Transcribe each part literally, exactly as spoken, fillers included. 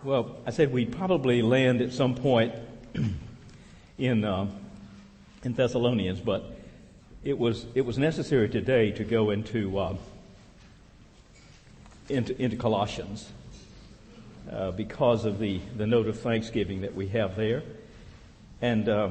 Well, I said we'd probably land at some point in uh, in Thessalonians, but it was it was necessary today to go into uh, into, into Colossians uh, because of the, the note of thanksgiving that we have there, and uh,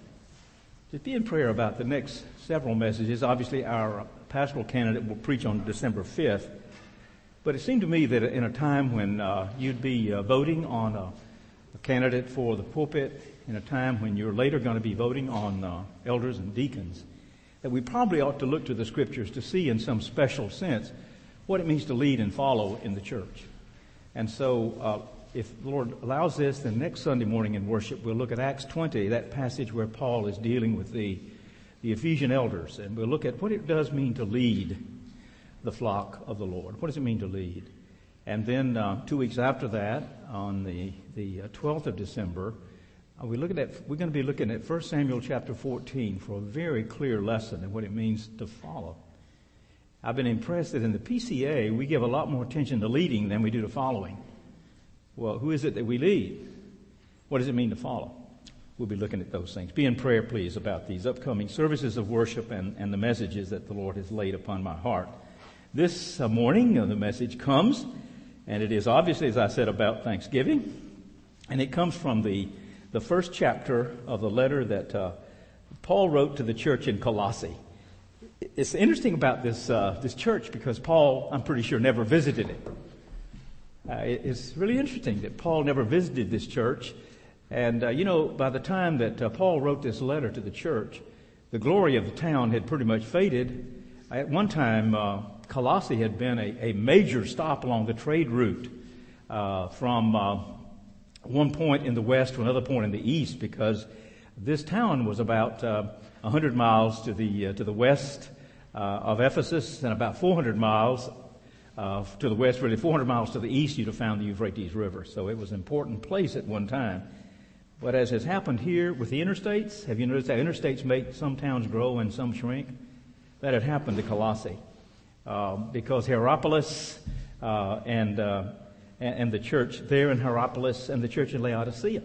just be in prayer about the next several messages. Obviously, our pastoral candidate will preach on December fifth. But it seemed to me that in a time when uh, you'd be uh, voting on a, a candidate for the pulpit, in a time when you're later going to be voting on uh, elders and deacons, that we probably ought to look to the Scriptures to see in some special sense what it means to lead and follow in the church. And so uh, if the Lord allows this, then next Sunday morning in worship we'll look at Acts twenty, that passage where Paul is dealing with the, the Ephesian elders, and we'll look at what it does mean to lead the flock of the Lord. What does it mean to lead? And then uh, two weeks after that, on the the uh, twelfth of December, uh, we look at we're going to be looking at First Samuel chapter fourteen for a very clear lesson in what it means to follow. I've been impressed that in the P C A we give a lot more attention to leading than we do to following. Well, who is it that we lead? What does it mean to follow? We'll be looking at those things. Be in prayer, please, about these upcoming services of worship and, and the messages that the Lord has laid upon my heart. This morning, uh, the message comes, and it is obviously, as I said, about Thanksgiving, and it comes from the the first chapter of the letter that uh, Paul wrote to the church in Colossae. It's interesting about this uh, this church because Paul, I'm pretty sure, never visited it. Uh, it it's really interesting that Paul never visited this church, and uh, you know, by the time that uh, Paul wrote this letter to the church, the glory of the town had pretty much faded. At one time, uh, Colossae had been a, a major stop along the trade route uh, from uh, one point in the west to another point in the east, because this town was about uh, one hundred miles to the uh, to the west uh, of Ephesus, and about four hundred miles uh, to the west, really four hundred miles to the east, you'd have found the Euphrates River. So it was an important place at one time. But as has happened here with the interstates, have you noticed that interstates make some towns grow and some shrink? That had happened to Colossae. Uh, because Hierapolis uh, and, uh, and and the church there in Hierapolis and the church in Laodicea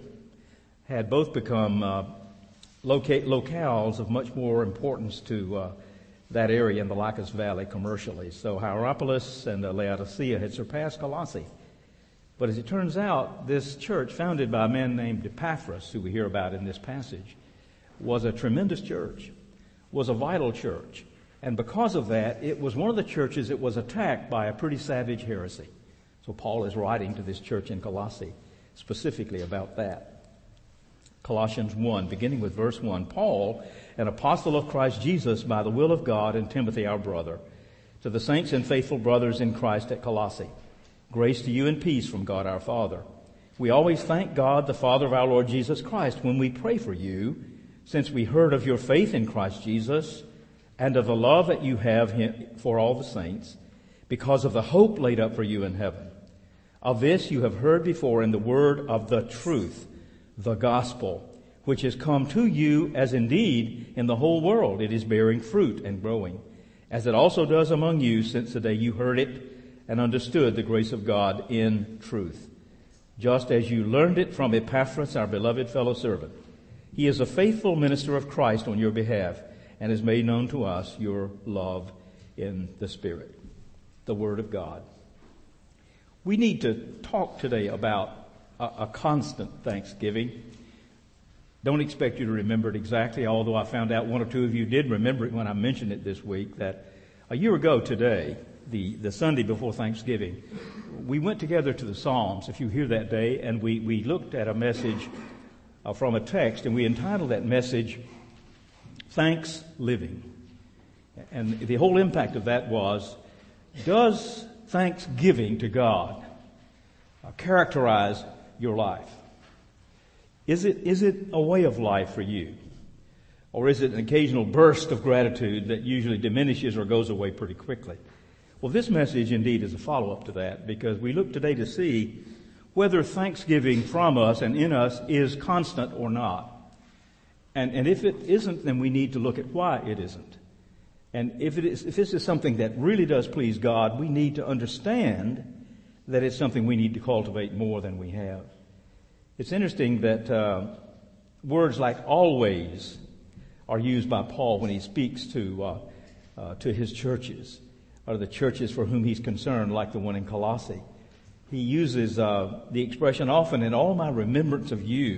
had both become uh, locate, locales of much more importance to uh, that area in the Lycus Valley commercially. So Hierapolis and uh, Laodicea had surpassed Colossae. But as it turns out, this church, founded by a man named Epaphras, who we hear about in this passage, was a tremendous church, was a vital church. And because of that, it was one of the churches that was attacked by a pretty savage heresy. So Paul is writing to this church in Colossae specifically about that. Colossians one, beginning with verse one. Paul, an apostle of Christ Jesus by the will of God, and Timothy our brother, to the saints and faithful brothers in Christ at Colossae. Grace to you and peace from God our Father. We always thank God, the Father of our Lord Jesus Christ, when we pray for you, since we heard of your faith in Christ Jesus, and of the love that you have for all the saints, because of the hope laid up for you in heaven. Of this you have heard before in the word of the truth, the gospel, which has come to you, as indeed in the whole world it is bearing fruit and growing, as it also does among you since the day you heard it and understood the grace of God in truth, just as you learned it from Epaphras, our beloved fellow servant. He is a faithful minister of Christ on your behalf, and has made known to us your love in the Spirit. The Word of God. We need to talk today about a, a constant thanksgiving. Don't expect you to remember it exactly, although I found out one or two of you did remember it when I mentioned it this week, that a year ago today, the, the Sunday before Thanksgiving, we went together to the Psalms, if you hear that day, and we, we looked at a message uh, from a text, and we entitled that message, Thanks Living. And the whole impact of that was, does thanksgiving to God uh, characterize your life? Is it, is it a way of life for you? Or is it an occasional burst of gratitude that usually diminishes or goes away pretty quickly? Well, this message indeed is a follow-up to that, because we look today to see whether thanksgiving from us and in us is constant or not. And, and if it isn't, then we need to look at why it isn't. And if it is, if this is something that really does please God, we need to understand that it's something we need to cultivate more than we have. It's interesting that uh, words like always are used by Paul when he speaks to uh, uh, to his churches, or the churches for whom he's concerned, like the one in Colossae. He uses uh, the expression often, in all my remembrance of you,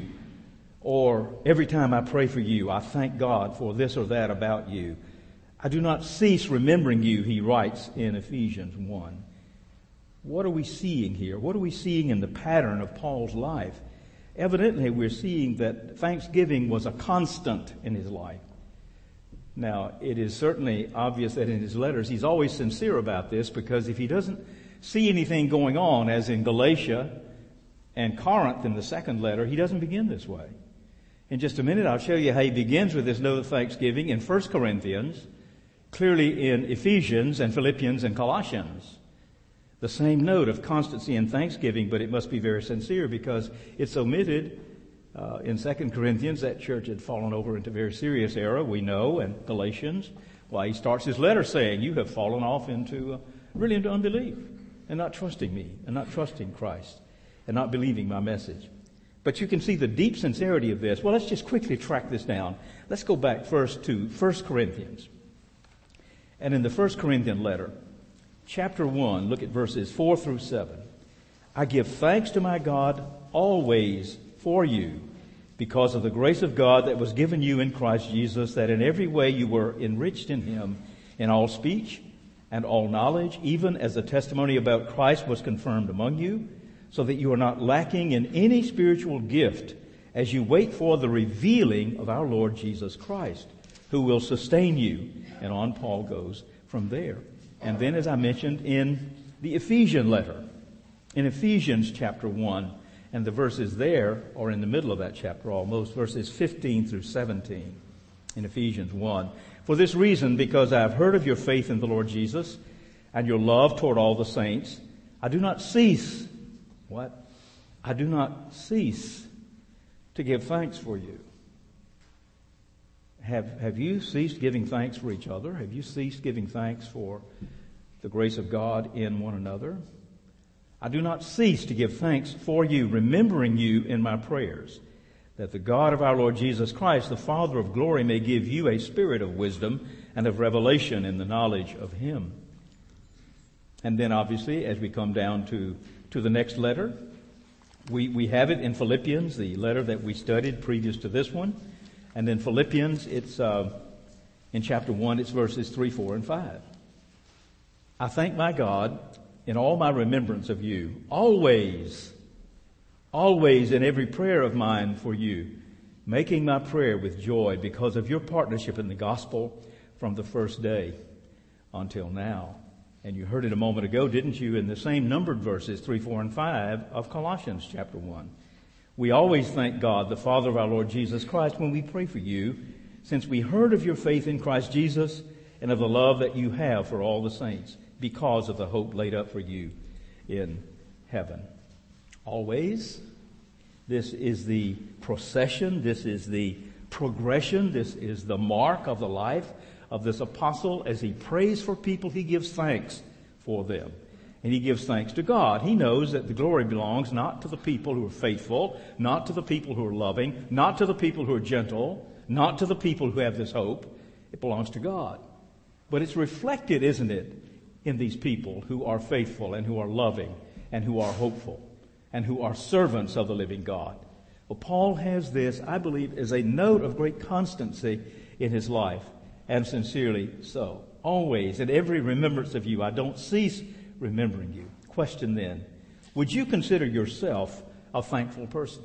or every time I pray for you, I thank God for this or that about you. I do not cease remembering you, he writes in Ephesians one. What are we seeing here? What are we seeing in the pattern of Paul's life? Evidently, we're seeing that thanksgiving was a constant in his life. Now, it is certainly obvious that in his letters he's always sincere about this, because if he doesn't see anything going on, as in Galatia and Corinth in the second letter, he doesn't begin this way. In just a minute, I'll show you how he begins with this note of thanksgiving in First Corinthians, clearly in Ephesians and Philippians and Colossians. The same note of constancy and thanksgiving, but it must be very sincere, because it's omitted uh, in Second Corinthians. That church had fallen over into a very serious error, we know, and Galatians. Why, he starts his letter saying, you have fallen off into, uh, really into unbelief, and not trusting me, and not trusting Christ, and not believing my message. But you can see the deep sincerity of this. Well, let's just quickly track this down. Let's go back first to First Corinthians. And in the First Corinthian letter, chapter one, look at verses four through seven. I give thanks to my God always for you, because of the grace of God that was given you in Christ Jesus, that in every way you were enriched in him, in all speech and all knowledge, even as the testimony about Christ was confirmed among you, so that you are not lacking in any spiritual gift as you wait for the revealing of our Lord Jesus Christ, who will sustain you. And on Paul goes from there. And then, as I mentioned, in the Ephesian letter, in Ephesians chapter one, and the verses there are in the middle of that chapter almost, verses fifteen through seventeen in Ephesians one. For this reason, because I have heard of your faith in the Lord Jesus and your love toward all the saints, I do not cease, what? I do not cease to give thanks for you. Have, have you ceased giving thanks for each other? Have you ceased giving thanks for the grace of God in one another? I do not cease to give thanks for you, remembering you in my prayers, that the God of our Lord Jesus Christ, the Father of glory, may give you a spirit of wisdom and of revelation in the knowledge of him. And then obviously, as we come down to, to the next letter, we, we have it in Philippians, the letter that we studied previous to this one. And then Philippians, it's uh, in chapter one, it's verses three, four, and five. I thank my God in all my remembrance of you, always, always in every prayer of mine for you, making my prayer with joy because of your partnership in the gospel from the first day until now. And you heard it a moment ago, didn't you, in the same numbered verses, three, four, and five of Colossians chapter one. We always thank God, the Father of our Lord Jesus Christ, when we pray for you, since we heard of your faith in Christ Jesus and of the love that you have for all the saints, because of the hope laid up for you in heaven. Always, this is the procession, this is the progression, this is the mark of the life of this apostle. As he prays for people, he gives thanks for them. And he gives thanks to God. He knows that the glory belongs not to the people who are faithful, not to the people who are loving, not to the people who are gentle, not to the people who have this hope. It belongs to God. But it's reflected, isn't it, in these people who are faithful and who are loving and who are hopeful and who are servants of the living God. Well, Paul has this, I believe, as a note of great constancy in his life, and sincerely so. Always, in every remembrance of you, I don't cease remembering you. Question then, would you consider yourself a thankful person?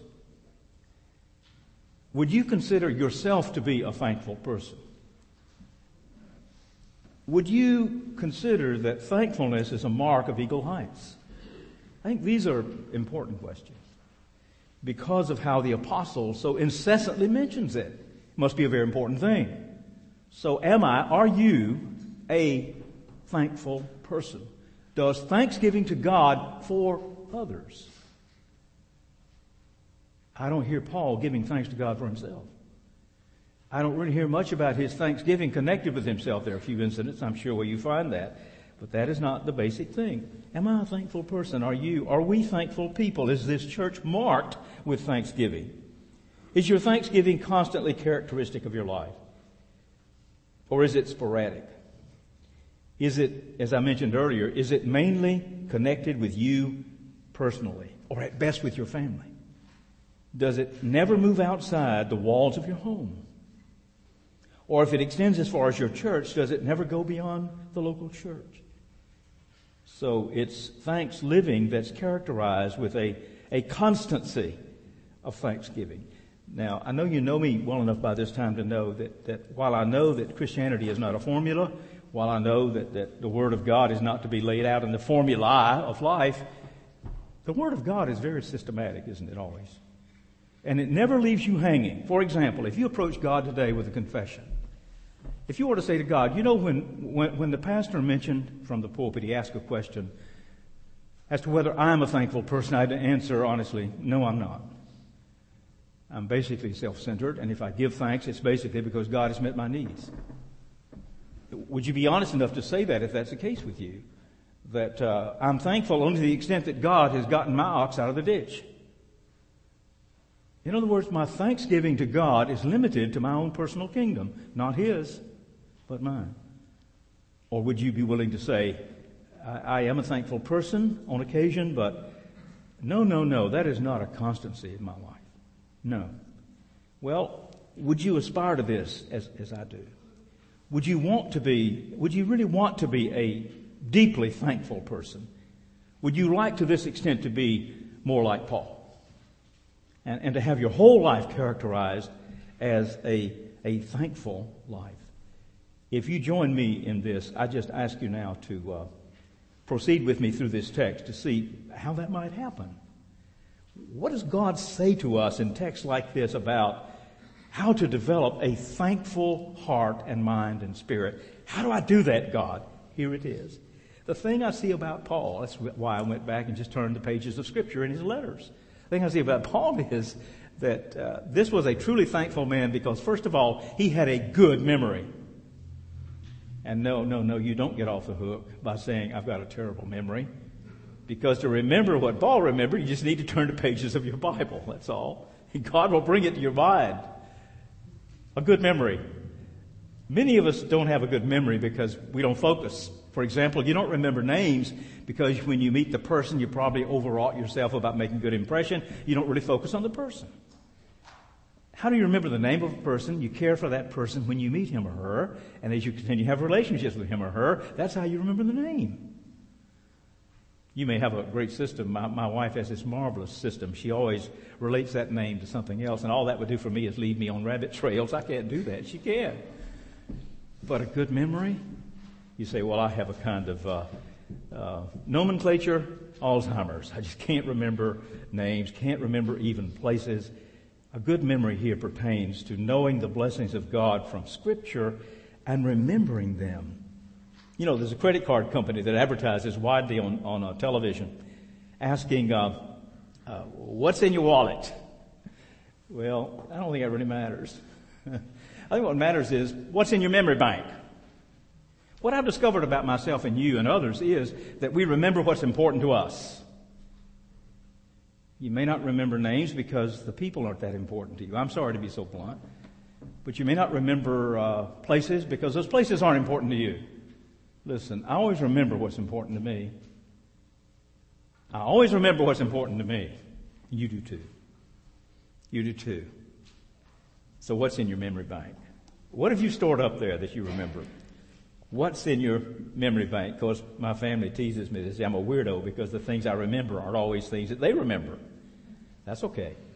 Would you consider yourself to be a thankful person? Would you consider that thankfulness is a mark of Eagle Heights? I think these are important questions because of how the apostle so incessantly mentions it. It must be a very important thing. So am I, are you a thankful person? Does thanksgiving to God for others? I don't hear Paul giving thanks to God for himself. I don't really hear much about his thanksgiving connected with himself. There are a few incidents, I'm sure, where you find that. But that is not the basic thing. Am I a thankful person? Are you? Are we thankful people? Is this church marked with thanksgiving? Is your thanksgiving constantly characteristic of your life? Or is it sporadic? Is it, as I mentioned earlier, is it mainly connected with you personally, or at best with your family? Does it never move outside the walls of your home? Or if it extends as far as your church, does it never go beyond the local church? So it's thanks living that's characterized with a, a constancy of thanksgiving. Now, I know you know me well enough by this time to know that, that while I know that Christianity is not a formula, while I know that, that the Word of God is not to be laid out in the formula of life, the Word of God is very systematic, isn't it always? And it never leaves you hanging. For example, if you approach God today with a confession, if you were to say to God, you know, when, when, when the pastor mentioned from the pulpit, he asked a question as to whether I'm a thankful person, I'd answer honestly, no, I'm not. I'm basically self-centered, and if I give thanks, it's basically because God has met my needs. Would you be honest enough to say that if that's the case with you? That uh, I'm thankful only to the extent that God has gotten my ox out of the ditch. In other words, my thanksgiving to God is limited to my own personal kingdom, not His, but mine. Or would you be willing to say, I, I am a thankful person on occasion, but no, no, no, that is not a constancy in my life. No. Well, would you aspire to this as, as I do? Would you want to be, would you really want to be a deeply thankful person? Would you like to this extent to be more like Paul? And, and to have your whole life characterized as a, a thankful life? If you join me in this, I just ask you now to uh, proceed with me through this text to see how that might happen. What does God say to us in texts like this about how to develop a thankful heart and mind and spirit? How do I do that, God? Here it is. The thing I see about Paul, that's why I went back and just turned the pages of Scripture in his letters. The thing I see about Paul is that uh, this was a truly thankful man because, first of all, he had a good memory. And no, no, no, you don't get off the hook by saying, I've got a terrible memory. Because to remember what Paul remembered, you just need to turn to pages of your Bible. That's all. God will bring it to your mind. A good memory. Many of us don't have a good memory because we don't focus. For example, you don't remember names because when you meet the person, you probably overwrought yourself about making a good impression. You don't really focus on the person. How do you remember the name of a person? You care for that person when you meet him or her. And as you continue to have relationships with him or her, that's how you remember the name. You may have a great system. My, my wife has this marvelous system. She always relates that name to something else, and all that would do for me is lead me on rabbit trails. I can't do that. She can. But a good memory? You say, well, I have a kind of uh, uh, nomenclature, Alzheimer's. I just can't remember names, can't remember even places. A good memory here pertains to knowing the blessings of God from Scripture and remembering them. You know, there's a credit card company that advertises widely on, on uh, television asking, uh, uh, what's in your wallet? Well, I don't think that really matters. I think what matters is what's in your memory bank. What I've discovered about myself and you and others is that we remember what's important to us. You may not remember names because the people aren't that important to you. I'm sorry to be so blunt. But you may not remember uh, places because those places aren't important to you. Listen, I always remember what's important to me. I always remember what's important to me. You do too. You do too. So what's in your memory bank? What have you stored up there that you remember? What's in your memory bank? Of course, my family teases me. They say I'm a weirdo because the things I remember aren't always things that they remember. That's okay.